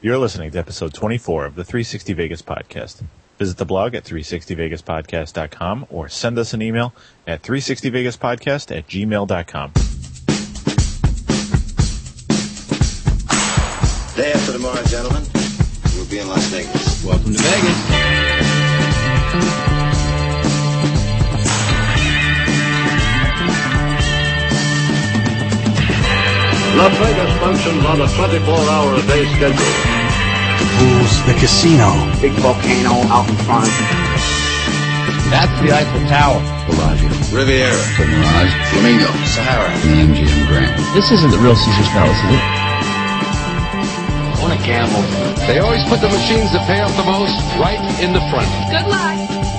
You're listening to episode 24 of the 360 Vegas podcast. Visit the blog at 360vegaspodcast.com or send us an email at 360vegaspodcast@gmail.com. Day after tomorrow, gentlemen, we'll be in Las Vegas. Welcome to Vegas. Las Vegas functions on a 24-hour-a-day schedule. The pools, the casino. Big volcano out in front. That's the Eiffel Tower. Bellagio. Riviera. The Mirage. Flamingo. Sahara. The MGM Grand. This isn't the real Caesar's Palace, is it? I want to gamble. They always put the machines that pay off the most right in the front. Good luck.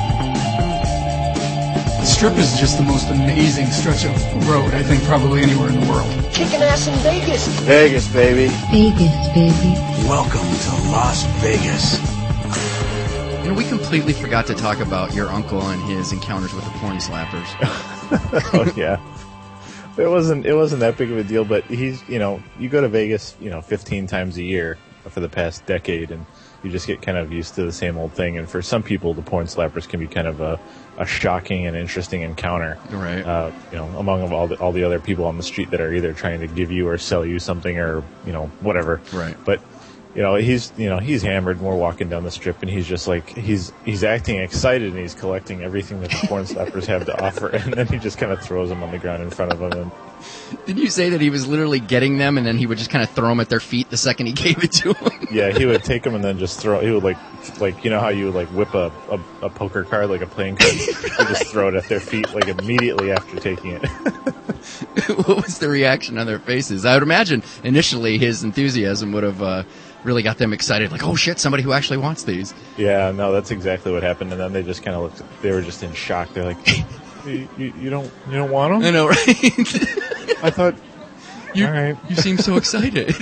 The Strip is just the most amazing stretch of road, I think, probably anywhere in the world. Kicking ass in Vegas. Vegas, baby. Vegas, baby. Welcome to Las Vegas. You know, we completely forgot to talk about your uncle and his encounters with the porn slappers. Oh, yeah. It wasn't that big of a deal, but he's, you go to Vegas, 15 times a year for the past decade, and you just get kind of used to the same old thing. And for some people, the porn slappers can be kind of a shocking and interesting encounter. Right. Among all the other people on the street that are either trying to give you or sell you something or, whatever. Right. But, he's hammered and we're walking down the Strip and he's just like, he's acting excited and he's collecting everything that the porn slappers have to offer. And then he just kind of throws them on the ground in front of him. And Did you say that he was literally getting them and then he would just kind of throw them at their feet the second he gave it to them? Yeah, he would take them and then just he would like how you would like whip a poker card, like a playing card, he'd just throw it at their feet like immediately after taking it. What was the reaction on their faces? I would imagine initially his enthusiasm would have really got them excited, like, oh shit, somebody who actually wants these. Yeah, no, that's exactly what happened. And then they just kind of looked, they were just in shock. They're like, you don't want them? I know, right? I thought, you, all right. You seem so excited.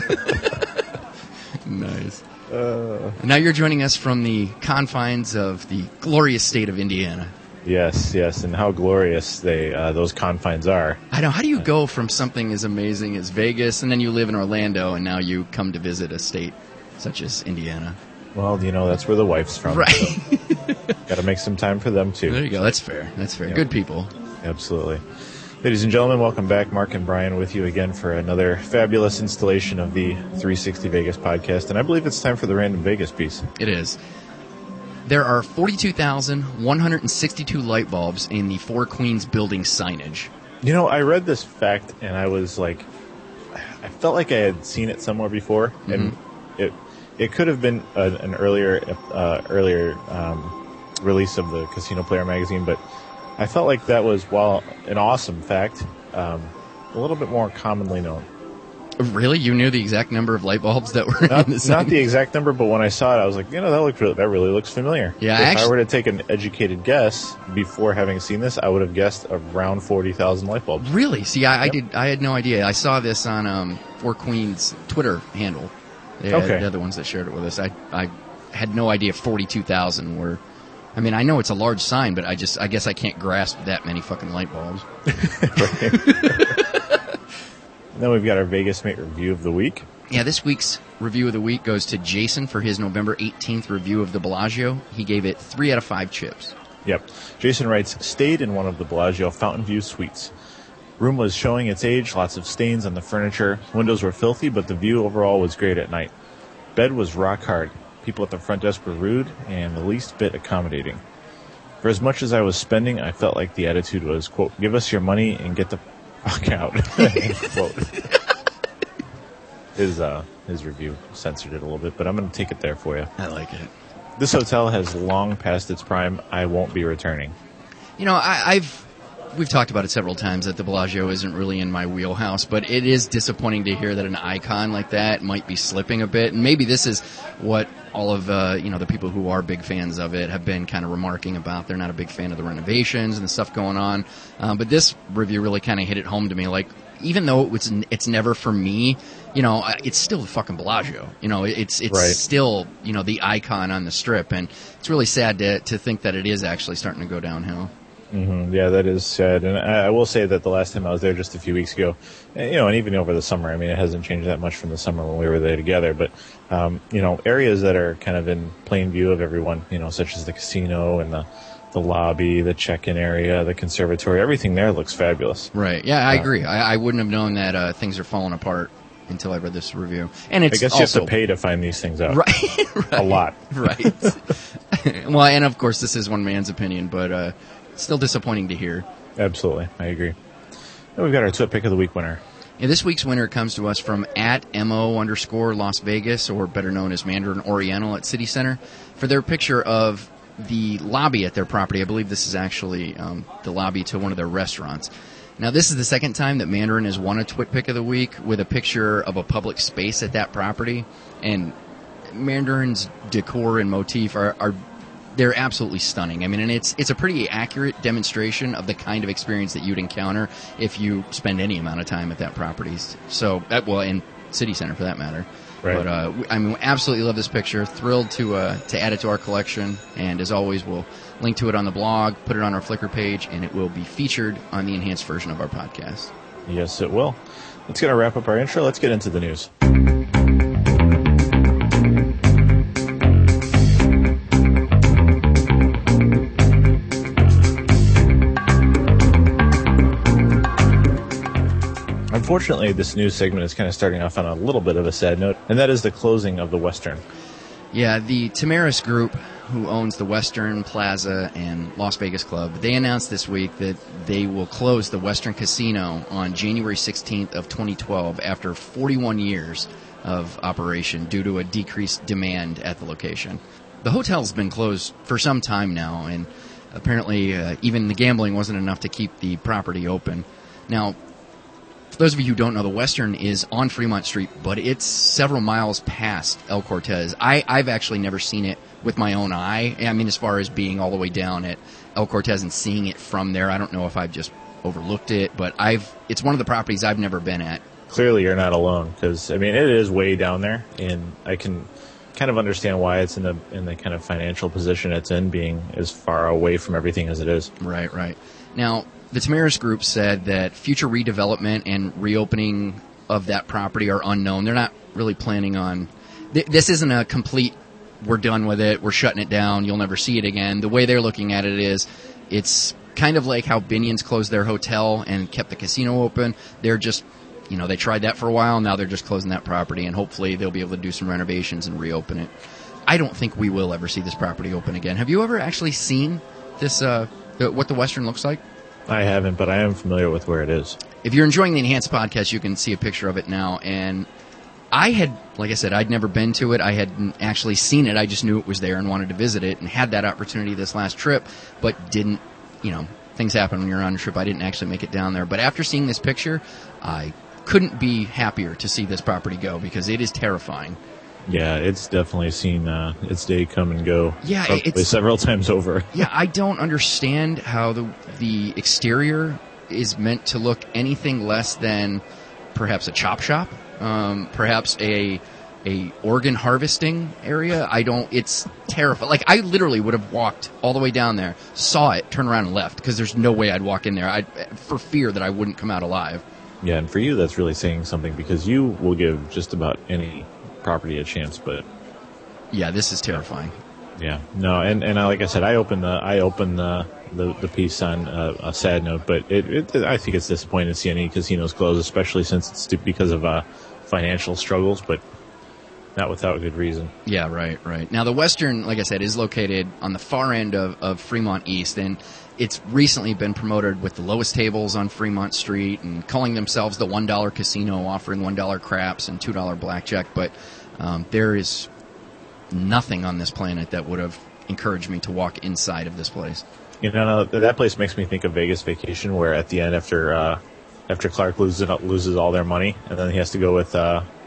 Nice. Now you're joining us from the confines of the glorious state of Indiana. Yes, and how glorious those confines are. I know. How do you go from something as amazing as Vegas, and then you live in Orlando, and now you come to visit a state such as Indiana? Well, that's where the wife's from. Right. So got to make some time for them, too. There you go. That's fair. Yep. Good people. Absolutely. Ladies and gentlemen, welcome back. Mark and Brian with you again for another fabulous installation of the 360 Vegas podcast. And I believe it's time for the Random Vegas piece. It is. There are 42,162 light bulbs in the Four Queens building signage. I read this fact, and I was like, I felt like I had seen it somewhere before, and it could have been an earlier release of the Casino Player magazine, but I felt like that was, while an awesome fact, a little bit more commonly known. Really? You knew the exact number of light bulbs that were in the sign? Not the exact number, but when I saw it, I was like, that really looks familiar. Yeah, if I were to take an educated guess before having seen this, I would have guessed around 40,000 light bulbs. Really? See, I had no idea. I saw this on Four Queens Twitter handle. They're the ones that shared it with us. I had no idea 42,000 were. I mean, I know it's a large sign, but I guess I can't grasp that many fucking light bulbs. Then we've got our Vegas Mate review of the week. Yeah, this week's review of the week goes to Jason for his November 18th review of the Bellagio. He gave it 3 out of 5 chips. Yep. Jason writes, stayed in one of the Bellagio Fountain View suites. Room was showing its age, lots of stains on the furniture. Windows were filthy, but the view overall was great at night. Bed was rock hard. People at the front desk were rude and the least bit accommodating. For as much as I was spending, I felt like the attitude was, quote, give us your money and get the fuck out, quote. His review censored it a little bit, but I'm going to take it there for you. I like it. This hotel has long passed its prime. I won't be returning. We've talked about it several times that the Bellagio isn't really in my wheelhouse, but it is disappointing to hear that an icon like that might be slipping a bit. And maybe this is what all of the people who are big fans of it have been kind of remarking about. They're not a big fan of the renovations and the stuff going on. But this review really kind of hit it home to me. Like, even though it's never for me, it's still the fucking Bellagio. It's right. Still, the icon on the Strip. And it's really sad to think that it is actually starting to go downhill. Yeah, that is sad. And I will say that the last time I was there just a few weeks ago, and even over the summer, I mean, it hasn't changed that much from the summer when we were there together, but, areas that are kind of in plain view of everyone, such as the casino and the lobby, the check-in area, the conservatory, everything there looks fabulous. Right. Yeah, I agree. I wouldn't have known that things are falling apart until I read this review. And it's I guess you have to pay to find these things out. Right. A lot. Right. Well, and of course, this is one man's opinion, but still disappointing to hear. Absolutely. I agree. And we've got our Twit Pick of the Week winner. And this week's winner comes to us from @MO_Las Vegas, or better known as Mandarin Oriental at City Center, for their picture of the lobby at their property. I believe this is actually the lobby to one of their restaurants. Now, this is the second time that Mandarin has won a Twit Pick of the Week with a picture of a public space at that property. And Mandarin's decor and motif are they're absolutely stunning. I mean, and it's a pretty accurate demonstration of the kind of experience that you'd encounter if you spend any amount of time at that property. So, in City Center for that matter. Right. But we absolutely love this picture. Thrilled to add it to our collection. And as always, we'll link to it on the blog, put it on our Flickr page, and it will be featured on the enhanced version of our podcast. Yes, it will. That's going to wrap up our intro. Let's get into the news. Unfortunately, this news segment is kind of starting off on a little bit of a sad note, and that is the closing of the Western. Yeah, the Tamaris Group, who owns the Western Plaza and Las Vegas Club, they announced this week that they will close the Western Casino on January 16th of 2012 after 41 years of operation due to a decreased demand at the location. The hotel's been closed for some time now, and apparently even the gambling wasn't enough to keep the property open. Now, for those of you who don't know, the Western is on Fremont Street, but it's several miles past El Cortez. I've actually never seen it with my own eye. I mean, as far as being all the way down at El Cortez and seeing it from there, I don't know if I've just overlooked it, but it's one of the properties I've never been at. Clearly you're not alone, because, I mean, it is way down there, and I can kind of understand why it's in the kind of financial position it's in, being as far away from everything as it is. Right. Now, the Tamaris Group said that future redevelopment and reopening of that property are unknown. They're not really planning on... This isn't a complete, we're done with it, we're shutting it down, you'll never see it again. The way they're looking at it is, it's kind of like how Binion's closed their hotel and kept the casino open. They're just, they tried that for a while, now they're just closing that property, and hopefully they'll be able to do some renovations and reopen it. I don't think we will ever see this property open again. Have you ever actually seen this, what the Western looks like? I haven't, but I am familiar with where it is. If you're enjoying the Enhanced podcast, you can see a picture of it now. And I had, like I said, I'd never been to it. I hadn't actually seen it. I just knew it was there and wanted to visit it, and had that opportunity this last trip, but didn't, things happen when you're on a trip. I didn't actually make it down there. But after seeing this picture, I couldn't be happier to see this property go, because it is terrifying. Yeah, it's definitely seen its day come and go. Yeah, it's several times over. Yeah, I don't understand how the exterior is meant to look anything less than perhaps a chop shop, perhaps a organ harvesting area. It's terrifying. Like, I literally would have walked all the way down there, saw it, turned around and left, because there's no way I'd walk in there for fear that I wouldn't come out alive. Yeah, and for you, that's really saying something, because you will give just about any property a chance, but yeah, this is terrifying. Yeah, no, and like I said, I opened the piece on a sad note, but I think it's disappointing to see any casinos close, especially since it's because of financial struggles, but not without good reason. Yeah, right. Now, the Western, like I said, is located on the far end of Fremont East, and it's recently been promoted with the lowest tables on Fremont Street and calling themselves the $1 casino, offering $1 craps and $2 blackjack. But there is nothing on this planet that would have encouraged me to walk inside of this place. That place makes me think of Vegas Vacation, where at the end, after Clark loses all their money, and then he has to go with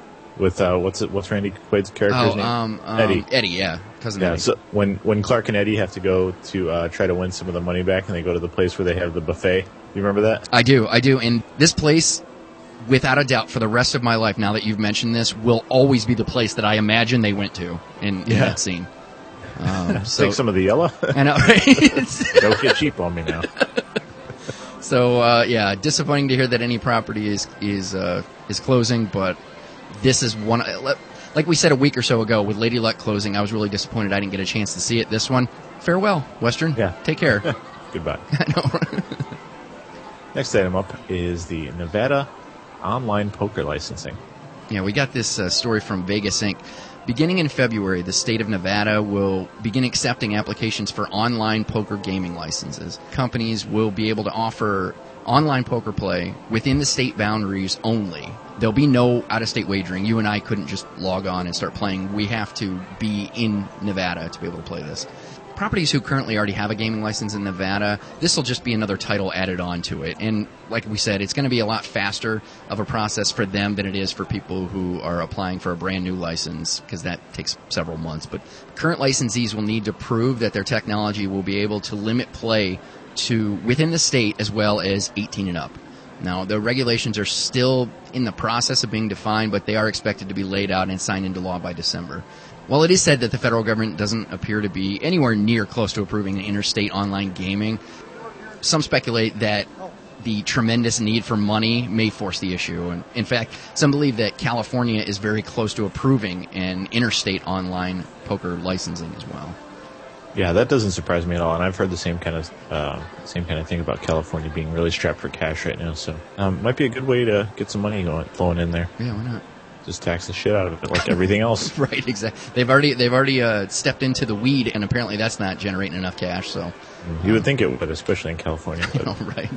what's Randy Quaid's character's name? Eddie. Eddie, yeah. Cousin Eddie. So when Clark and Eddie have to go to try to win some of the money back, and they go to the place where they have the buffet. You remember that? I do. And this place, without a doubt, for the rest of my life, now that you've mentioned this, will always be the place that I imagine they went to in that scene. Take some of the yellow. I know, right? Don't get cheap on me now. So yeah, disappointing to hear that any property is closing, but this is one. Like we said a week or so ago with Lady Luck closing, I was really disappointed I didn't get a chance to see it. This one, farewell, Western. Yeah. Take care. Goodbye. I know. Next item up is the Nevada online poker licensing. Yeah, we got this story from Vegas Inc. Beginning in February, the state of Nevada will begin accepting applications for online poker gaming licenses. Companies will be able to offer online poker play within the state boundaries only. There'll be no out-of-state wagering. You and I couldn't just log on and start playing. We have to be in Nevada to be able to play this. Properties who currently already have a gaming license in Nevada, this will just be another title added on to it. And like we said, it's going to be a lot faster of a process for them than it is for people who are applying for a brand new license, because that takes several months. But current licensees will need to prove that their technology will be able to limit play to within the state as well as 18 and up. Now, the regulations are still in the process of being defined, but they are expected to be laid out and signed into law by December. While it is said that the federal government doesn't appear to be anywhere near close to approving interstate online gaming, some speculate that the tremendous need for money may force the issue. And in fact, some believe that California is very close to approving an interstate online poker licensing as well. Yeah, that doesn't surprise me at all, and I've heard the same kind of thing about California being really strapped for cash right now. So, might be a good way to get some money flowing in there. Yeah, why not? Just tax the shit out of it like everything else. Right, exactly. They've already stepped into the weed, and apparently that's not generating enough cash. So, you would think it would, especially in California. But. I know, right?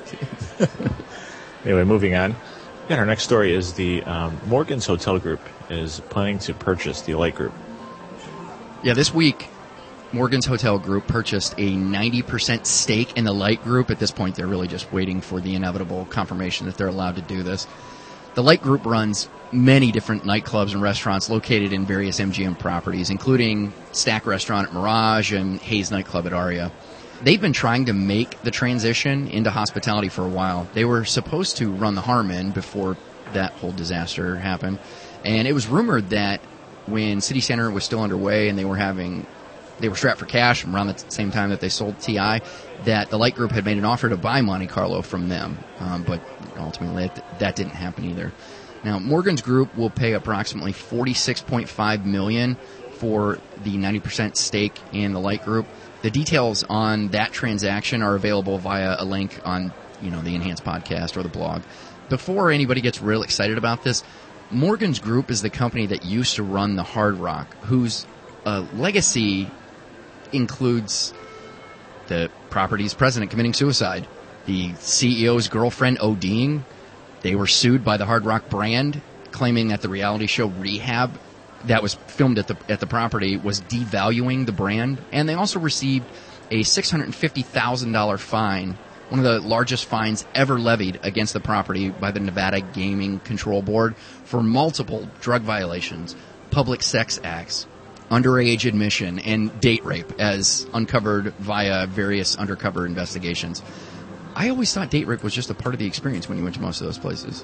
Anyway, moving on. Yeah, our next story is the Morgan's Hotel Group is planning to purchase the Alight Group. Yeah, this week, Morgan's Hotel Group purchased a 90% stake in the Alight Group. At this point, they're really just waiting for the inevitable confirmation that they're allowed to do this. The Alight Group runs many different nightclubs and restaurants located in various MGM properties, including Stack Restaurant at Mirage and Hayes Nightclub at Aria. They've been trying to make the transition into hospitality for a while. They were supposed to run the Harmon before that whole disaster happened, and it was rumored that when City Center was still underway and they were strapped for cash around the same time that they sold TI, that the Alight Group had made an offer to buy Monte Carlo from them. But ultimately, that didn't happen either. Now, Morgan's Group will pay approximately $46.5 million for the 90% stake in the Alight Group. The details on that transaction are available via a link on the Enhanced podcast or the blog. Before anybody gets real excited about this, Morgan's Group is the company that used to run the Hard Rock, whose legacy includes the property's president committing suicide, the CEO's girlfriend ODing. They were sued by the Hard Rock brand, claiming that the reality show Rehab that was filmed at the property was devaluing the brand, and they also received a $650,000 fine, one of the largest fines ever levied against the property by the Nevada Gaming Control Board for multiple drug violations, public sex acts, underage admission, and date rape, as uncovered via various undercover investigations. I always thought date rape was just a part of the experience when you went to most of those places.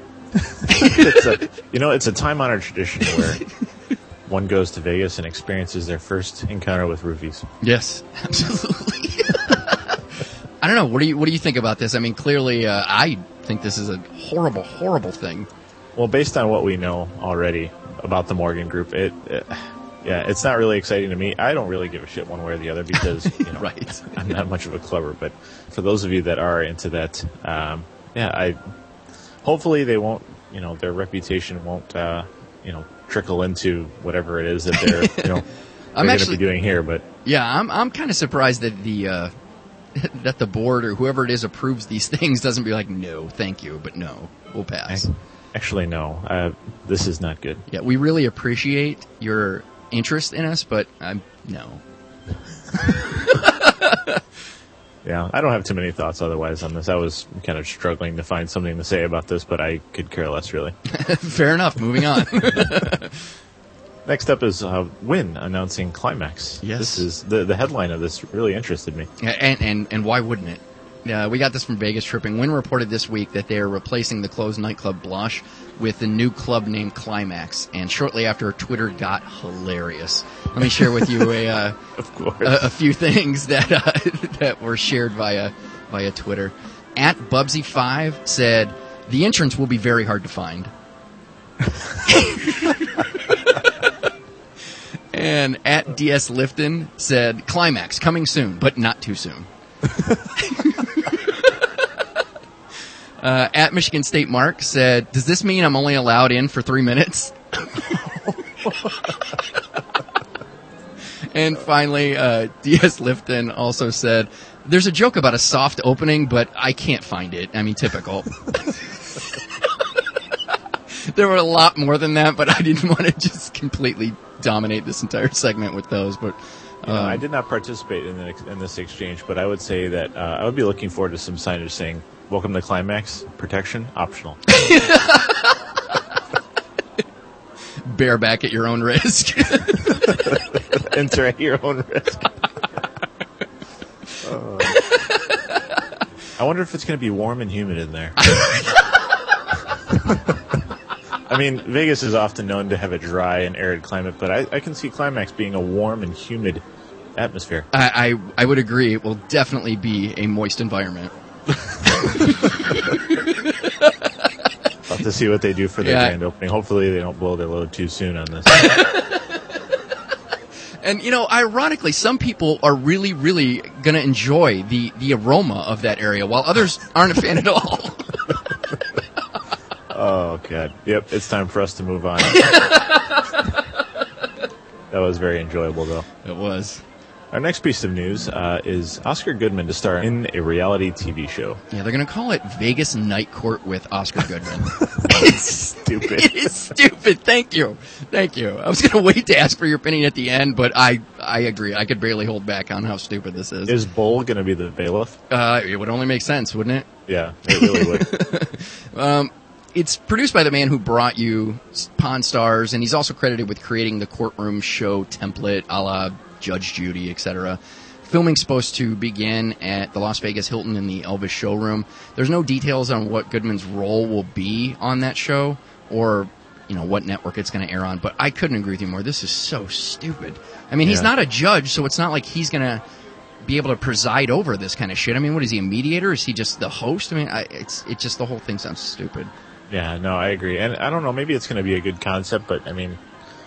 It's a time-honored tradition where one goes to Vegas and experiences their first encounter with roofies. Yes, absolutely. I don't know. What do you think about this? I mean, clearly, I think this is a horrible, horrible thing. Well, based on what we know already about the Morgan Group, it's not really exciting to me. I don't really give a shit one way or the other because right. I'm not much of a clubber. But for those of you that are into that, hopefully they won't, their reputation won't, trickle into whatever it is that they're, I'm going actually to be doing here. But yeah, I'm kind of surprised that that the board or whoever it is approves these things doesn't be like, no, thank you, but no, we'll pass. Actually, no, this is not good. Yeah, we really appreciate your interest in us, but no. Yeah, I don't have too many thoughts otherwise on this. I was kind of struggling to find something to say about this, but I could care less, really. Fair enough. Moving on. Next up is Wynn announcing Climax. Yes. This is the headline of this really interested me. And why wouldn't it? We got this from Vegas Tripping. Wynn reported this week that they are replacing the closed nightclub Blush with a new club named Climax. And shortly after, Twitter got hilarious. Let me share with you Of course. a few things that that were shared via Twitter. At Bubsy5 said, the entrance will be very hard to find. And at DS Lifton said, Climax coming soon, but not too soon. At Michigan State Mark said, does this mean I'm only allowed in for 3 minutes? And finally, DS Lifton also said, there's a joke about a soft opening, but I can't find it. I mean, typical. There were a lot more than that, but I didn't want to just completely dominate this entire segment with those. But I did not participate in this exchange, but I would say that I would be looking forward to some signage saying, welcome to Climax, protection, optional. Bareback at your own risk. Enter at your own risk. I wonder if it's going to be warm and humid in there. I mean, Vegas is often known to have a dry and arid climate, but I can see Climax being a warm and humid atmosphere. I would agree. It will definitely be a moist environment. Love to see what they do for their grand opening. Hopefully they don't blow their load too soon on this. And, you know, ironically, some people are really, really going to enjoy the aroma of that area, while others aren't a fan at all. Oh, God. Yep, it's time for us to move on. That was very enjoyable, though. It was. Our next piece of news is Oscar Goodman to star in a reality TV show. Yeah, they're going to call it Vegas Night Court with Oscar Goodman. It's stupid. It is stupid. Thank you. I was going to wait to ask for your opinion at the end, but I agree. I could barely hold back on how stupid this is. Is Bull going to be the bailiff? It would only make sense, wouldn't it? Yeah, it really would. It's produced by the man who brought you Pawn Stars, and he's also credited with creating the courtroom show template a la Judge Judy, etc. Filming's supposed to begin at the Las Vegas Hilton in the Elvis showroom. There's no details on what Goodman's role will be on that show or, you know, what network it's going to air on, but I couldn't agree with you more. This is so stupid. I mean, he's not a judge, so it's not like he's going to be able to preside over this kind of shit. I mean, what is he, a mediator? Is he just the host? I mean, it just the whole thing sounds stupid. Yeah, no, I agree. And I don't know, maybe it's going to be a good concept, but I mean,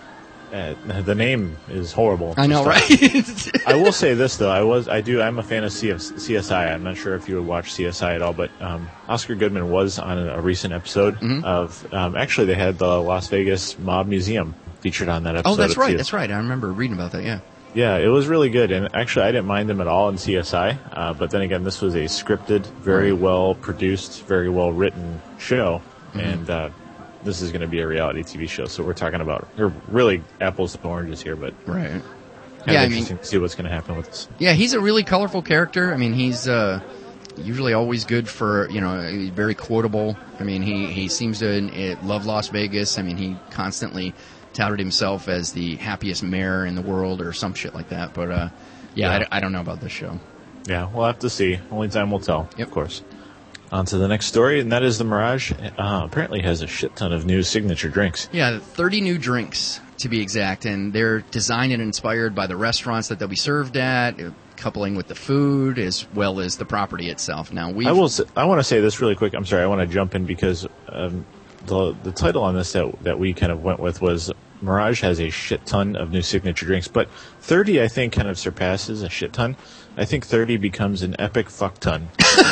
the name is horrible. I know, right? I will say this though, I'm a fan of CSI. I'm not sure if you would watch CSI at all, but Oscar Goodman was on a recent episode of. Actually, they had the Las Vegas Mob Museum featured on that episode. Oh, that's right. That's right. I remember reading about that. Yeah. Yeah, it was really good, and actually, I didn't mind him at all in CSI. But then again, this was a scripted, very well produced, very well written show. And this is going to be a reality TV show, so we're talking about really apples to oranges here, but right. Interesting to see what's going to happen with this. Yeah, he's a really colorful character. I mean, he's usually always good for, you know, he's very quotable. I mean, he seems to love Las Vegas. I mean, he constantly touted himself as the happiest mayor in the world or some shit like that. But I don't know about this show. Yeah, we'll have to see. Only time will tell. Yep. Of course. On to the next story, and that is the Mirage apparently has a shit ton of new signature drinks. Yeah, 30 new drinks, to be exact, and they're designed and inspired by the restaurants that they'll be served at, coupling with the food as well as the property itself. Now, I want to say this really quick. I'm sorry, I want to jump in because the title on this that we kind of went with was Mirage has a shit ton of new signature drinks, but 30 I think kind of surpasses a shit ton. I think 30 becomes an epic fuck ton.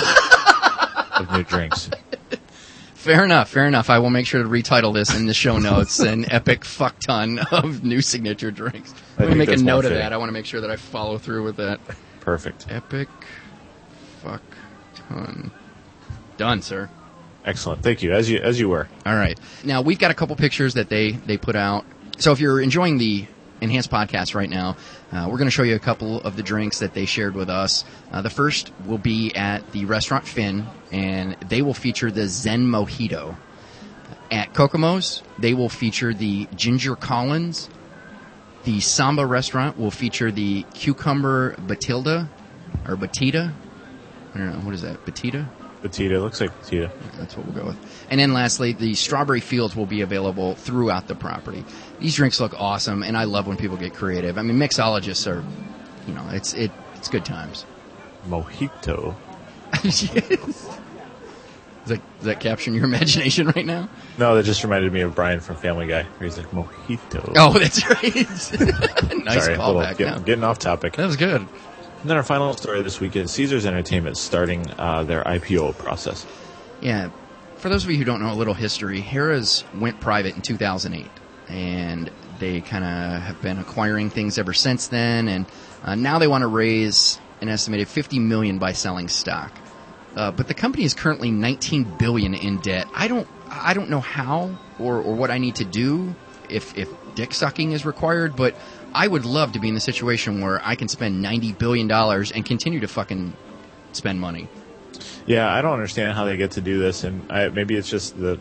Of new drinks. Fair enough. I will make sure to retitle this in the show notes, an epic fuck ton of new signature drinks. Let me make a note of that. I want to make sure that I follow through with that. Perfect. Epic fuck ton. Done, sir. Excellent. Thank you. As you were. All right. Now, we've got a couple pictures that they put out. So if you're enjoying the Enhanced podcast right now, we're going to show you a couple of the drinks that they shared with us. The first will be at the restaurant Finn, and they will feature the Zen Mojito. At Kokomo's, they will feature the Ginger Collins. The Samba restaurant will feature the Cucumber Batida. I don't know, what is that, Batida? Batida, looks like Batida. That's what we'll go with. And then lastly, the strawberry fields will be available throughout the property. These drinks look awesome, and I love when people get creative. I mean, mixologists are, it's good times. Mojito. Yes. Does that capture your imagination right now? No, that just reminded me of Brian from Family Guy, where he's like, mojito. Oh, that's right. Nice Sorry, callback. getting off topic. That was good. And then our final story this week is Caesars Entertainment starting their IPO process. Yeah. For those of you who don't know a little history, Harrah's went private in 2008, and they kind of have been acquiring things ever since then, and now they want to raise an estimated $50 million by selling stock. But the company is currently $19 billion in debt. I don't know how or what I need to do if dick sucking is required, but I would love to be in the situation where I can spend $90 billion and continue to fucking spend money. Yeah, I don't understand how they get to do this, and maybe it's just I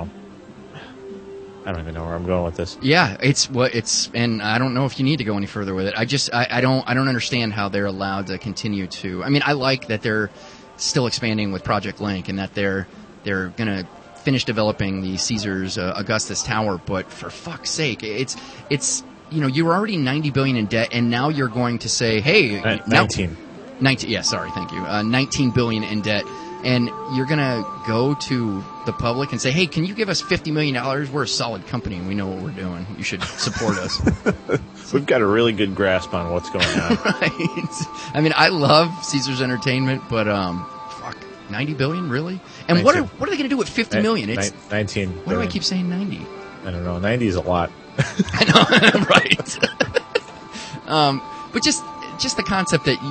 don't even know where I'm going with this. Yeah, and I don't know if you need to go any further with it. I don't understand how they're allowed to continue to. I mean, I like that they're still expanding with Project Link and that they're gonna finish developing the Caesars Augustus Tower, but for fuck's sake, it's you were already $90 billion in debt, and now you're going to say, hey, 19. 19. Yeah, sorry, thank you. $19 billion in debt, and you're gonna go to the public and say, hey, can you give us $50 million? We're a solid company, and we know what we're doing. You should support us. We've got a really good grasp on what's going on. Right. I mean, I love Caesars Entertainment, but fuck, $90 billion, really? And 19. what are they going to do with $50 million? It's 19. Why do I keep saying 90? I don't know. 90 is a lot. I know, right? But just the concept that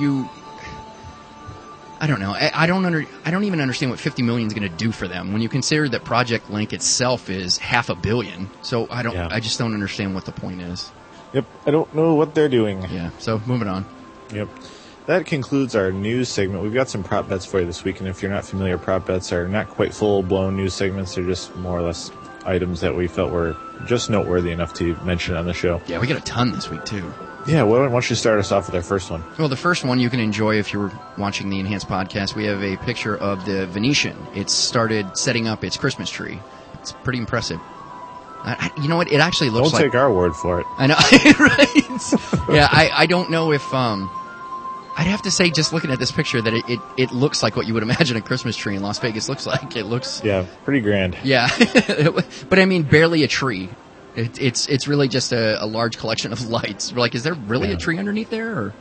I don't know. I don't even understand what $50 million is going to do for them when you consider that Project Link itself is $500 million. So I just don't understand what the point is. Yep, I don't know what they're doing. Yeah. So moving on. Yep. That concludes our news segment. We've got some prop bets for you this week, and if you're not familiar, prop bets are not quite full-blown news segments. They're just more or less items that we felt were just noteworthy enough to mention on the show. Yeah, we got a ton this week, too. Yeah, why don't you start us off with our first one? Well, the first one you can enjoy if you're watching the Enhanced podcast. We have a picture of the Venetian. It's started setting up its Christmas tree. It's pretty impressive. You know what? It actually looks Don't take our word for it. I know, right? Yeah, I don't know if I'd have to say, just looking at this picture, that it looks like what you would imagine a Christmas tree in Las Vegas looks like. It looks... Yeah, pretty grand. Yeah. But I mean, barely a tree. It's really just a large collection of lights. We're like, is there really a tree underneath there? Or?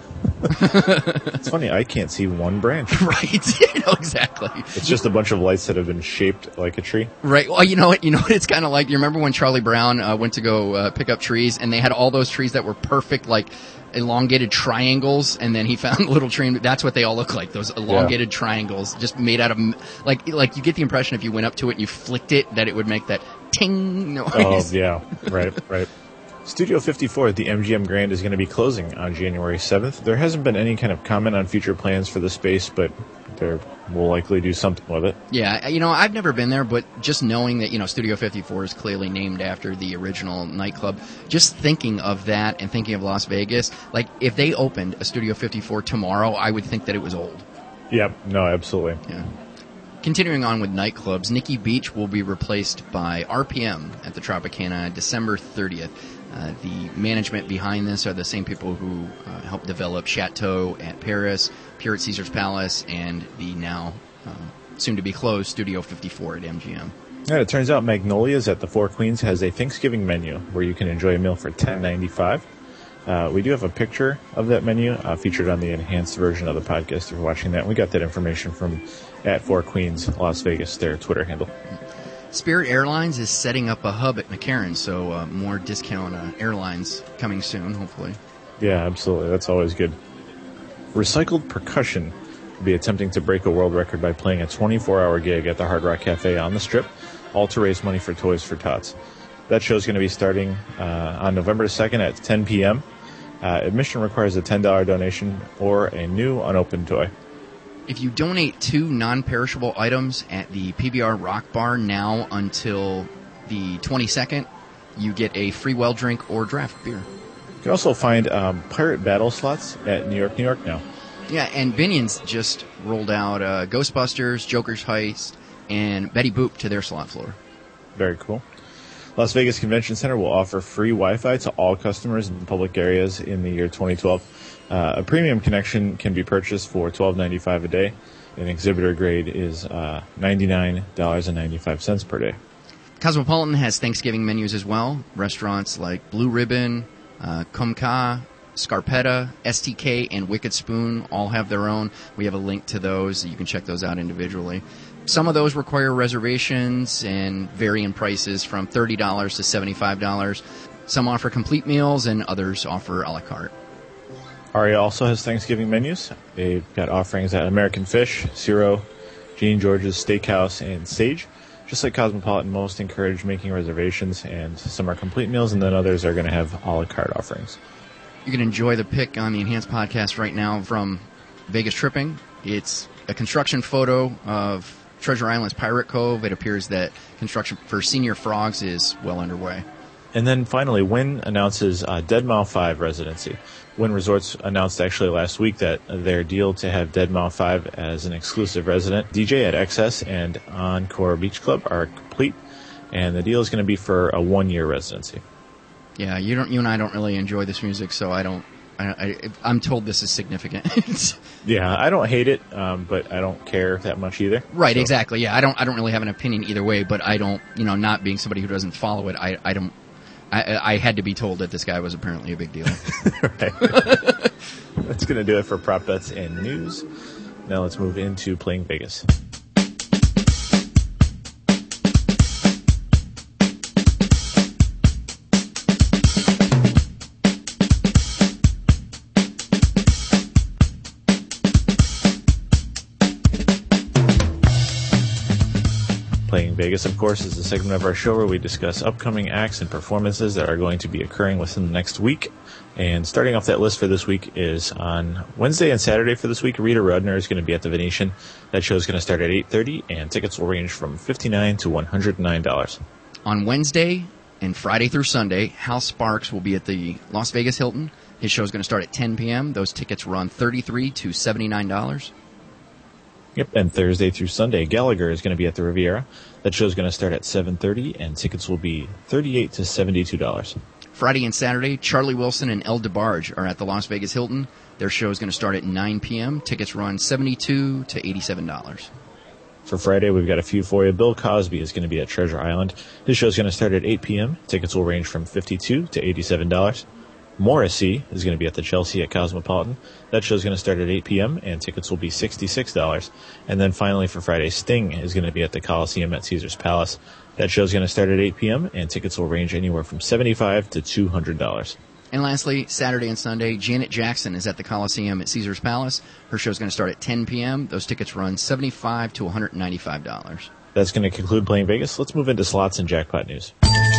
It's funny, I can't see one branch. Right. Exactly. It's just a bunch of lights that have been shaped like a tree. Right. Well, you know what it's kind of like? You remember when Charlie Brown went to go pick up trees, and they had all those trees that were perfect, like elongated triangles, and then he found a little tree. That's what they all look like, those elongated triangles, just made out of, like you get the impression if you went up to it and you flicked it, that it would make that ting noise. Oh, yeah. Right. Studio 54 at the MGM Grand is going to be closing on January 7th. There hasn't been any kind of comment on future plans for the space, but they will likely do something with it. Yeah, I've never been there, but just knowing that, Studio 54 is clearly named after the original nightclub, just thinking of that and thinking of Las Vegas, like, if they opened a Studio 54 tomorrow, I would think that it was old. Yep, no, absolutely. Yeah. Continuing on with nightclubs, Nikki Beach will be replaced by RPM at the Tropicana December 30th. The management behind this are the same people who helped develop Chateau at Paris, Pure at Caesar's Palace, and the now soon-to-be-closed Studio 54 at MGM. Yeah, it turns out Magnolia's at the Four Queens has a Thanksgiving menu where you can enjoy a meal for $10.95. We do have a picture of that menu featured on the enhanced version of the podcast if you're watching that. We got that information from at Four Queens, Las Vegas, their Twitter handle. Spirit Airlines is setting up a hub at McCarran, so more discount airlines coming soon, hopefully. Yeah, absolutely. That's always good. Recycled Percussion will be attempting to break a world record by playing a 24-hour gig at the Hard Rock Cafe on the Strip, all to raise money for Toys for Tots. That show is going to be starting on November 2nd at 10 p.m. Admission requires a $10 donation or a new unopened toy. If you donate 2 non-perishable items at the PBR Rock Bar now until the 22nd, you get a free well drink or draft beer. You can also find pirate battle slots at New York now. Yeah, and Binion's just rolled out Ghostbusters, Joker's Heist, and Betty Boop to their slot floor. Very cool. Las Vegas Convention Center will offer free Wi-Fi to all customers in public areas in the year 2012. A premium connection can be purchased for $12.95 a day. An exhibitor grade is $99.95 per day. Cosmopolitan has Thanksgiving menus as well. Restaurants like Blue Ribbon, Kumka, Scarpetta, STK, and Wicked Spoon all have their own. We have a link to those. You can check those out individually. Some of those require reservations and vary in prices from $30 to $75. Some offer complete meals and others offer a la carte. Aria also has Thanksgiving menus. They've got offerings at American Fish, Ciro, Jean George's Steakhouse, and Sage. Just like Cosmopolitan, most encourage making reservations, and some are complete meals, and then others are going to have a la carte offerings. You can enjoy the pic on the Enhanced Podcast right now from Vegas Tripping. It's a construction photo of Treasure Island's Pirate Cove. It appears that construction for Senior Frogs is well underway. And then finally, Wynn announces Deadmau 5 residency. Wynn Resorts announced actually last week that their deal to have Deadmau 5 as an exclusive resident DJ at XS and Encore Beach Club are complete, and the deal is going to be for a 1-year residency. Yeah, you and I don't really enjoy this music, so I'm told this is significant. Yeah, I don't hate it, but I don't care that much either. Right, so. Exactly. Yeah, I don't really have an opinion either way, but I don't, not being somebody who doesn't follow it, I had to be told that this guy was apparently a big deal. Right. That's going to do it for prop bets and news. Now let's move into Playing Vegas. Playing Vegas, of course, is a segment of our show where we discuss upcoming acts and performances that are going to be occurring within the next week. And starting off that list for this week is on Wednesday and Saturday for this week, Rita Rudner is going to be at the Venetian. That show is going to start at 8:30, and tickets will range from $59 to $109. On Wednesday and Friday through Sunday, Hal Sparks will be at the Las Vegas Hilton. His show is going to start at 10 p.m. Those tickets run $33 to $79. Yep, and Thursday through Sunday, Gallagher is going to be at the Riviera. That show is going to start at 7:30, and tickets will be $38 to $72. Friday and Saturday, Charlie Wilson and El DeBarge are at the Las Vegas Hilton. Their show is going to start at 9 p.m. Tickets run $72 to $87. For Friday, we've got a few for you. Bill Cosby is going to be at Treasure Island. His show is going to start at 8 p.m. Tickets will range from $52 to $87. Morrissey is going to be at the Chelsea at Cosmopolitan. That show is going to start at 8 p.m., and tickets will be $66. And then finally for Friday, Sting is going to be at the Coliseum at Caesars Palace. That show is going to start at 8 p.m., and tickets will range anywhere from $75 to $200. And lastly, Saturday and Sunday, Janet Jackson is at the Coliseum at Caesars Palace. Her show is going to start at 10 p.m. Those tickets run $75 to $195. That's going to conclude Playing Vegas. Let's move into slots and jackpot news.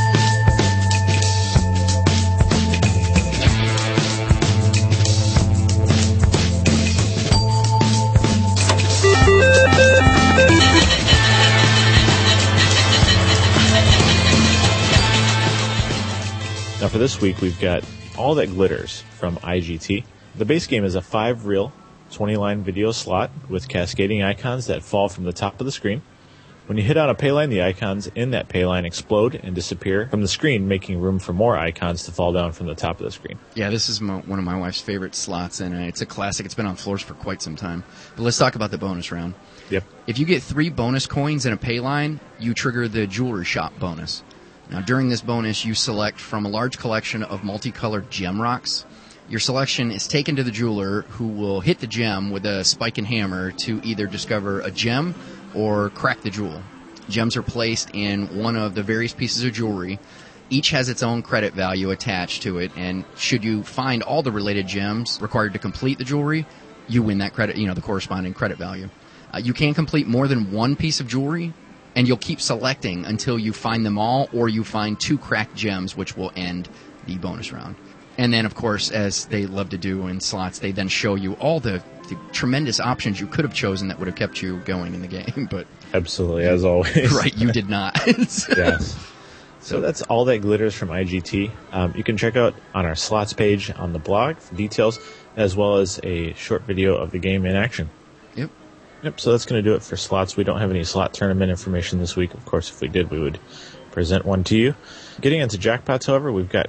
Now for this week, we've got All That Glitters from IGT. The base game is a 5-reel, 20-line video slot with cascading icons that fall from the top of the screen. When you hit on a pay line, the icons in that pay line explode and disappear from the screen, making room for more icons to fall down from the top of the screen. Yeah, this is one of my wife's favorite slots, and it's a classic. It's been on floors for quite some time. But let's talk about the bonus round. Yep. If you get 3 bonus coins in a pay line, you trigger the jewelry shop bonus. Now, during this bonus, you select from a large collection of multicolored gem rocks. Your selection is taken to the jeweler, who will hit the gem with a spike and hammer to either discover a gem or crack the jewel. Gems are placed in one of the various pieces of jewelry. Each has its own credit value attached to it, and should you find all the related gems required to complete the jewelry, you win that credit, the corresponding credit value. You can complete more than one piece of jewelry, and you'll keep selecting until you find them all, or you find 2 cracked gems, which will end the bonus round. And then, of course, as they love to do in slots, they then show you all the tremendous options you could have chosen that would have kept you going in the game. But absolutely, as always. Right, you did not. Yes. So that's all that glitters from IGT. You can check out on our slots page on the blog for details, as well as a short video of the game in action. Yep, so that's going to do it for slots. We don't have any slot tournament information this week. Of course, if we did, we would present one to you. Getting into jackpots, however, we've got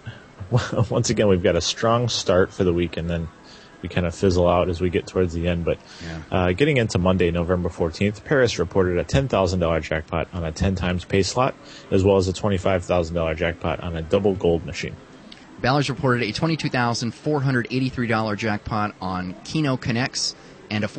a strong start for the week, and then we kind of fizzle out as we get towards the end. But getting into Monday, November 14th, Paris reported a $10,000 jackpot on a 10 times pay slot, as well as a $25,000 jackpot on a double gold machine. Ballard's reported a $22,483 jackpot on Keno Connects and a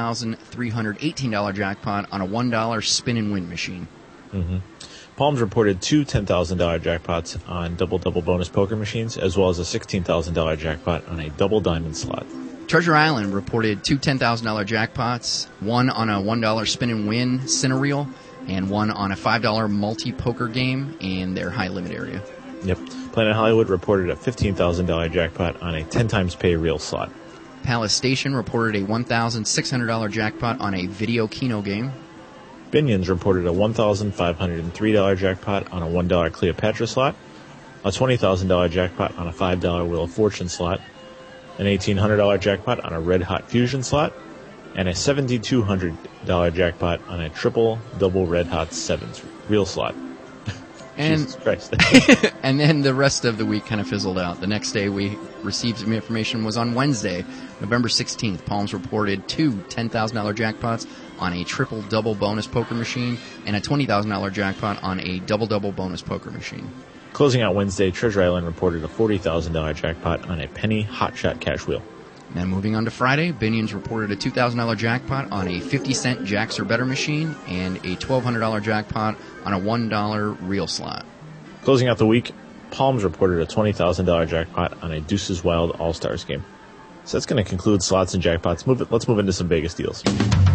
$14,318 jackpot on a $1 spin and win machine. Mm-hmm. Palms reported two $10,000 jackpots on double-double bonus poker machines, as well as a $16,000 jackpot on a double diamond slot. Treasure Island reported two $10,000 jackpots, one on a $1 spin and win Cinereel, and one on a $5 multi-poker game in their high-limit area. Yep. Planet Hollywood reported a $15,000 jackpot on a 10 times pay reel slot. Palace Station reported a $1,600 jackpot on a video Keno game. Binion's reported a $1,503 jackpot on a $1 Cleopatra slot, a $20,000 jackpot on a $5 Wheel of Fortune slot, an $1,800 jackpot on a Red Hot Fusion slot, and a $7,200 jackpot on a triple double Red Hot Sevens reel slot. And, Jesus Christ. And then the rest of the week kind of fizzled out. The next day we received some information was on Wednesday, November 16th. Palms reported two $10,000 jackpots on a triple-double bonus poker machine and a $20,000 jackpot on a double-double bonus poker machine. Closing out Wednesday, Treasure Island reported a $40,000 jackpot on a penny hotshot cash wheel. Then moving on to Friday, Binion's reported a $2,000 jackpot on a 50-cent Jacks or Better machine and a $1,200 jackpot on a $1 reel slot. Closing out the week, Palms reported a $20,000 jackpot on a Deuces Wild All-Stars game. So that's going to conclude slots and jackpots. Let's move into some Vegas deals.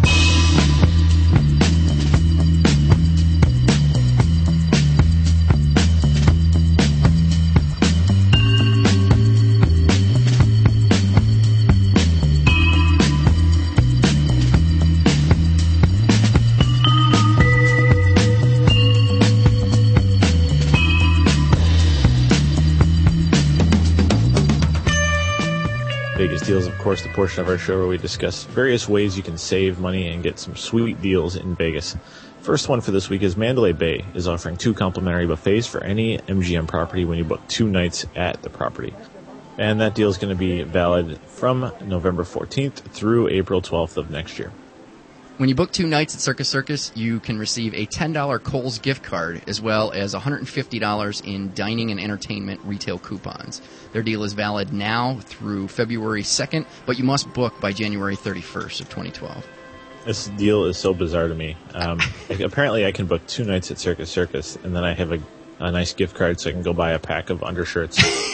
Vegas Deals, of course, the portion of our show where we discuss various ways you can save money and get some sweet deals in Vegas. First one for this week is Mandalay Bay is offering 2 complimentary buffets for any MGM property when you book 2 nights at the property. And that deal is going to be valid from November 14th through April 12th of next year. When you book 2 nights at Circus Circus, you can receive a $10 Kohl's gift card as well as $150 in dining and entertainment retail coupons. Their deal is valid now through February 2nd, but you must book by January 31st of 2012. This deal is so bizarre to me. Apparently I can book 2 nights at Circus Circus, and then I have a nice gift card so I can go buy a pack of undershirts.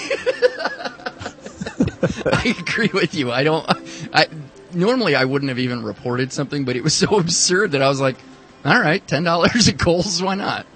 I agree with you. Normally I wouldn't have even reported something, but it was so absurd that I was like, all right, $10 at Kohl's, why not?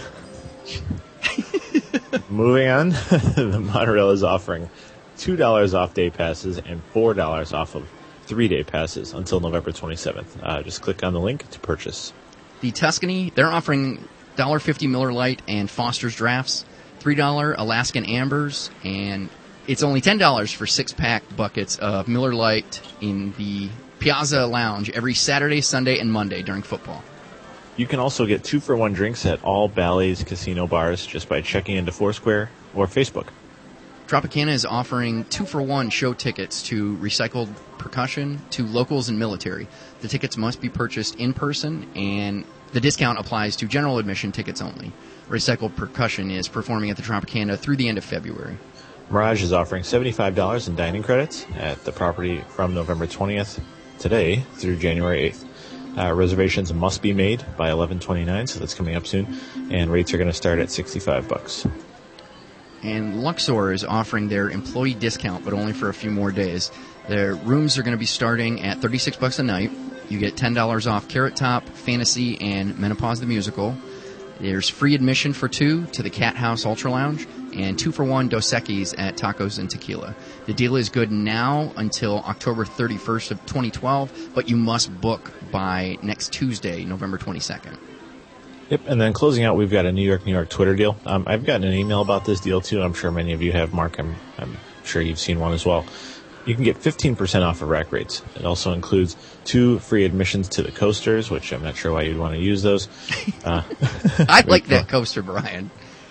Moving on, the Monorail is offering $2 off day passes and $4 off of 3-day passes until November 27th. Just click on the link to purchase. The Tuscany, they're offering $1.50 Miller Lite and Foster's Drafts, $3 Alaskan Ambers, and it's only $10 for 6-pack buckets of Miller Lite in the Piazza Lounge every Saturday, Sunday, and Monday during football. You can also get 2-for-1 drinks at all Bally's casino bars just by checking into Foursquare or Facebook. Tropicana is offering 2-for-1 show tickets to Recycled Percussion, to locals and military. The tickets must be purchased in person, and the discount applies to general admission tickets only. Recycled Percussion is performing at the Tropicana through the end of February. Mirage is offering $75 in dining credits at the property from November 20th today through January 8th. Reservations must be made by 11/29, so that's coming up soon, and rates are going to start at $65. And Luxor is offering their employee discount, but only for a few more days. Their rooms are going to be starting at $36 a night. You get $10 off Carrot Top, Fantasy, and Menopause the Musical. There's free admission for 2 to the Cat House Ultra Lounge, and 2-for-1 Dos Equis at Tacos and Tequila. The deal is good now until October 31st of 2012, but you must book by next Tuesday, November 22nd. Yep, and then closing out, we've got a New York Twitter deal. I've gotten an email about this deal, too. I'm sure many of you have, Mark. I'm sure you've seen one as well. You can get 15% off of rack rates. It also includes 2 free admissions to the coasters, which I'm not sure why you'd want to use those. I like that coaster, Brian.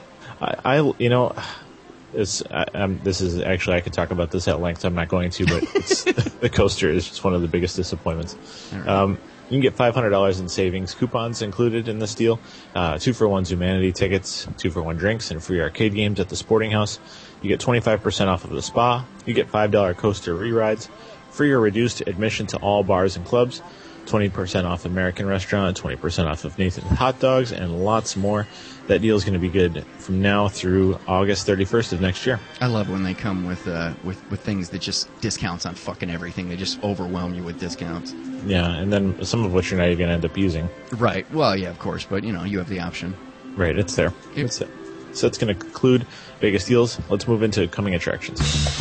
This is actually, I could talk about this at length. I'm not going to, but the coaster is just one of the biggest disappointments. Right. You can get $500 in savings coupons included in this deal. 2-for-1 Zumanity tickets, 2-for-1 drinks, and free arcade games at the Sporting House. You get 25% off of the spa. You get $5 coaster re-rides, free or reduced admission to all bars and clubs, 20% off American Restaurant, 20% off of Nathan's Hot Dogs, and lots more. That deal is going to be good from now through August 31st of next year. I love when they come with things that just discounts on fucking everything. They just overwhelm you with discounts. Yeah, and then some of which you're not even going to end up using. Right. Well, yeah, of course, but, you have the option. Right, it's there. Yep. It's it. So that's going to conclude Vegas deals. Let's move into coming attractions.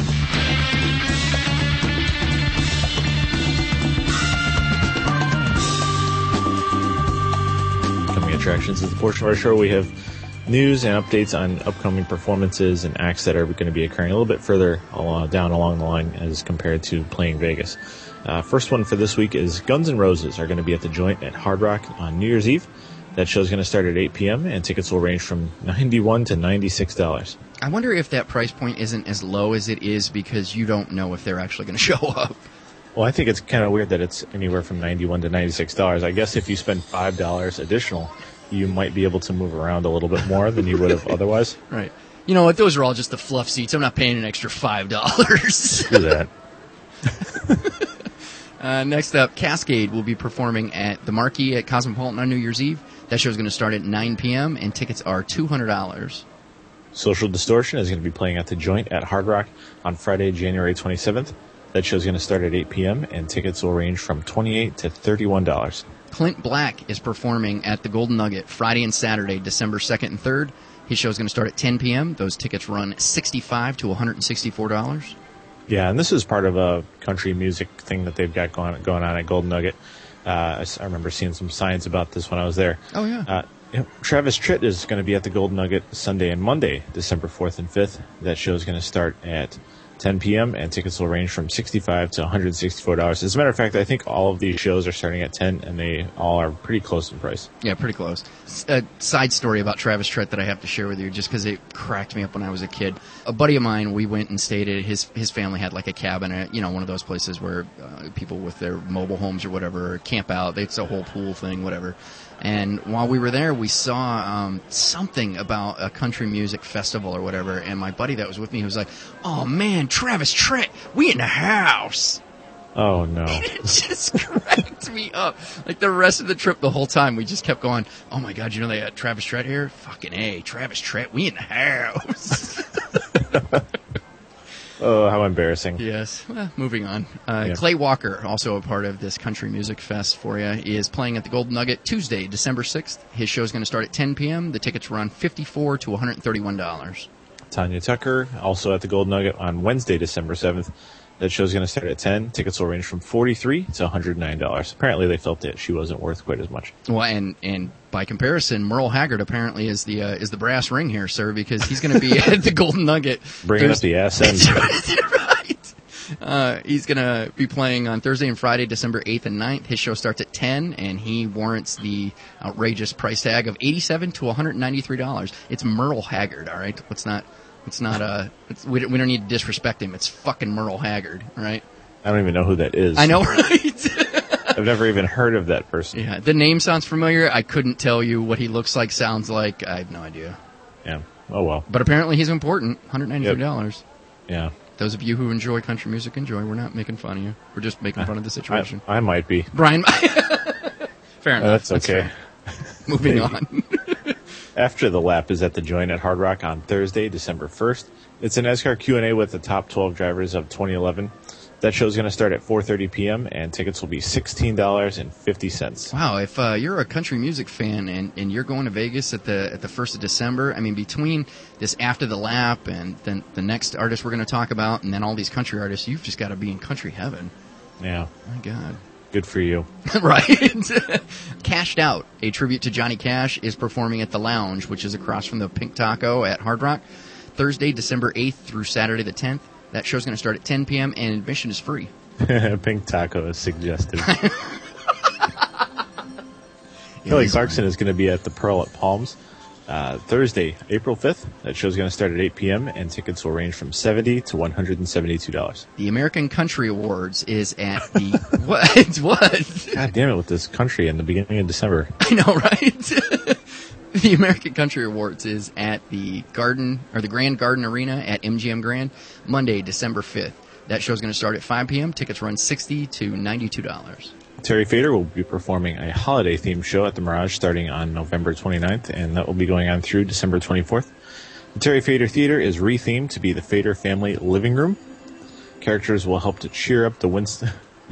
Coming attractions is the portion of our show where we have news and updates on upcoming performances and acts that are going to be occurring a little bit further down along the line as compared to playing Vegas. First one for this week is Guns N' Roses are going to be at the Joint at Hard Rock on New Year's Eve. That show is going to start at 8 p.m., and tickets will range from $91 to $96. I wonder if that price point isn't as low as it is because you don't know if they're actually going to show up. Well, I think it's kind of weird that it's anywhere from $91 to $96. I guess if you spend $5 additional, you might be able to move around a little bit more than you would have otherwise. Right. You know what? Those are all just the fluff seats. I'm not paying an extra $5. Do that. Next up, Cascade will be performing at the Marquee at Cosmopolitan on New Year's Eve. That show is going to start at 9 p.m., and tickets are $200. Social Distortion is going to be playing at the Joint at Hard Rock on Friday, January 27th. That show is going to start at 8 p.m., and tickets will range from $28 to $31. Clint Black is performing at the Golden Nugget Friday and Saturday, December 2nd and 3rd. His show is going to start at 10 p.m. Those tickets run $65 to $164. Yeah, and this is part of a country music thing that they've got going on at Golden Nugget. I remember seeing some signs about this when I was there. Oh, yeah. Travis Tritt is going to be at the Golden Nugget Sunday and Monday, December 4th and 5th. That show is going to start at 10 p.m., and tickets will range from $65 to $164. As a matter of fact, I think all of these shows are starting at 10, and they all are pretty close in price. Yeah, pretty close. A side story about Travis Tritt that I have to share with you just because it cracked me up when I was a kid. A buddy of mine, we went and stayed at his family had like a cabin at, one of those places where people with their mobile homes or whatever camp out. It's a whole pool thing, whatever. And while we were there, we saw something about a country music festival or whatever. And my buddy that was with me, he was like, "Oh man, Travis Tritt, we in the house." Oh no! And it just cracked me up. Like the rest of the trip, the whole time, we just kept going, "Oh my God, they got Travis Tritt here? Fucking A, Travis Tritt, we in the house." Oh, how embarrassing. Yes. Well, moving on. Clay Walker, also a part of this Country Music Fest for you, is playing at the Golden Nugget Tuesday, December 6th. His show is going to start at 10 p.m. The tickets run $54 to $131. Tanya Tucker, also at the Golden Nugget on Wednesday, December 7th. That show is going to start at 10. Tickets will range from $43 to $109. Apparently, they felt that she wasn't worth quite as much. Well, and by comparison, Merle Haggard apparently is the brass ring here, sir, because he's going to be at the Golden Nugget. Bringing up the ass end. Right. He's going to be playing on Thursday and Friday, December 8th and 9th. His show starts at 10, and he warrants the outrageous price tag of $87 to $193. It's Merle Haggard, all right? We don't need to disrespect him. It's fucking Merle Haggard, right? I don't even know who that is. I know, right? I've never even heard of that person. Yeah, the name sounds familiar. I couldn't tell you what he looks like, sounds like. I have no idea. Yeah. Oh, well. But apparently he's important. $193. Yep. Yeah. Those of you who enjoy country music, enjoy. We're not making fun of you. We're just making fun of the situation. I might be. Brian. Fair enough. That's okay. Moving on. After the Lap is at the Joint at Hard Rock on Thursday, December 1st. It's a NASCAR Q&A with the top 12 drivers of 2011. That show is going to start at 4:30 p.m., and tickets will be $16.50. Wow, if you're a country music fan and you're going to Vegas at the 1st of December, I mean, between this After the Lap and then the next artist we're going to talk about and then all these country artists, you've just got to be in country heaven. Yeah. My God. Good for you. Right. Cashed Out, a tribute to Johnny Cash, is performing at the Lounge, which is across from the Pink Taco at Hard Rock, Thursday, December 8th through Saturday the 10th. That show's going to start at 10 p.m. and admission is free. Pink Taco is suggested. Kelly Clarkson is going to be at the Pearl at Palms Thursday, April 5th. That show's going to start at 8 p.m. and tickets will range from $70 to $172. The American Country Awards is at the... What? God damn it with this country in the beginning of December. I know, right? The American Country Awards is at the Grand Garden Arena at MGM Grand, Monday, December 5th. That show's going to start at 5 p.m. Tickets run $60 to $92. Terry Fader will be performing a holiday-themed show at the Mirage starting on November 29th, and that will be going on through December 24th. The Terry Fader Theater is rethemed to be the Fader Family Living Room. Characters will help to cheer up Winston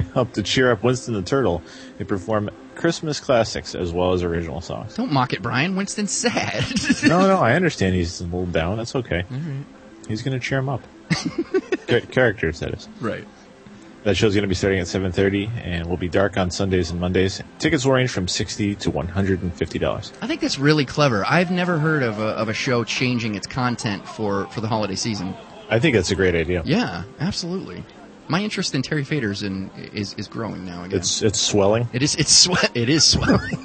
the Turtle. They perform Christmas classics as well as original songs. Don't mock it, Brian. Winston's sad. No, I understand he's a little down. That's okay. All right. He's going to cheer him up. Characters, that is. Right. That show's going to be starting at 7:30 and will be dark on Sundays and Mondays. Tickets will range from $60 to $150. I think that's really clever. I've never heard of a show changing its content for the holiday season. I think that's a great idea. Yeah, absolutely. My interest in Terry Fader's is growing now again. It's swelling. It is swelling.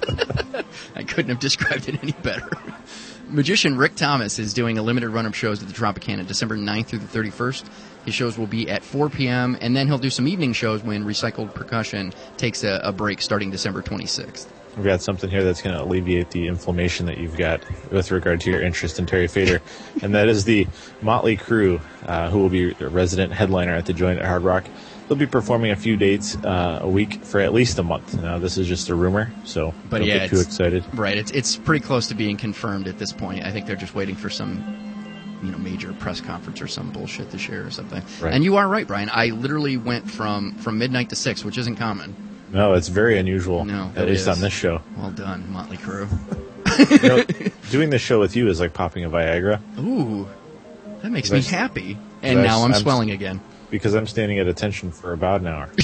I couldn't have described it any better. Magician Rick Thomas is doing a limited run of shows at the Tropicana December 9th through the 31st. His shows will be at 4 p.m., and then he'll do some evening shows when Recycled Percussion takes a break starting December 26th. We've got something here that's going to alleviate the inflammation that you've got with regard to your interest in Terry Fader, and that is the Motley Crue, who will be a resident headliner at the Joint at Hard Rock. They'll be performing a few dates a week for at least a month. Now, this is just a rumor, so don't get too excited. Right, it's pretty close to being confirmed at this point. I think they're just waiting for some major press conference or some bullshit to share or something. Right. And you are right, Brian. I literally went from midnight to 6, which isn't common. No, it's very unusual, at least on this show. Well done, Motley Crue. Doing this show with you is like popping a Viagra. Ooh, that makes me happy. And now I'm swelling again. Because I'm standing at attention for about an hour.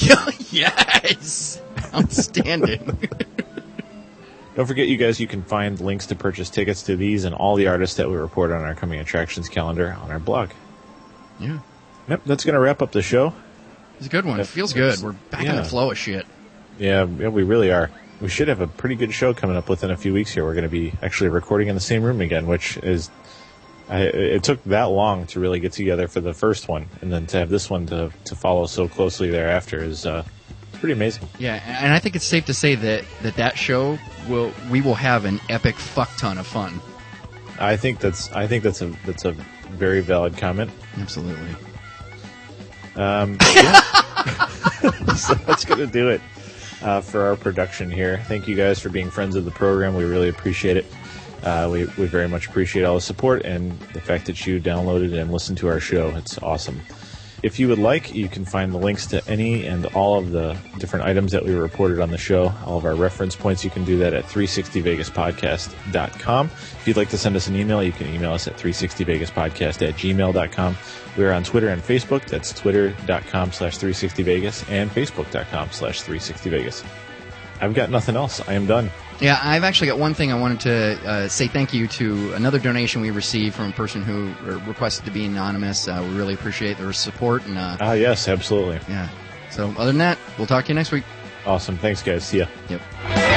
Yes! Outstanding. Don't forget, you guys, you can find links to purchase tickets to these and all the artists that we report on our coming attractions calendar on our blog. Yeah. Yep, that's going to wrap up the show. It's a good one. It feels good. We're back in the flow of shit. Yeah, we really are. We should have a pretty good show coming up within a few weeks here. We're going to be actually recording in the same room again, which is... it took that long to really get together for the first one, and then to have this one to follow so closely thereafter is pretty amazing. Yeah, and I think it's safe to say that show we will have an epic fuck ton of fun. I think that's a very valid comment. Absolutely. Yeah. So that's going to do it for our production here. Thank you guys for being friends of the program. We really appreciate it. We very much appreciate all the support and the fact that you downloaded and listened to our show. It's awesome. If you would like, you can find the links to any and all of the different items that we reported on the show, all of our reference points. You can do that at 360vegaspodcast.com. If you'd like to send us an email, you can email us at 360vegaspodcast@gmail.com. We're on Twitter and Facebook. That's twitter.com/360vegas and facebook.com/360vegas. I've got nothing else. I am done. Yeah, I've actually got one thing I wanted to say thank you to another donation we received from a person who requested to be anonymous. We really appreciate their support. And yes, absolutely. Yeah. So other than that, we'll talk to you next week. Awesome. Thanks, guys. See ya. Yep.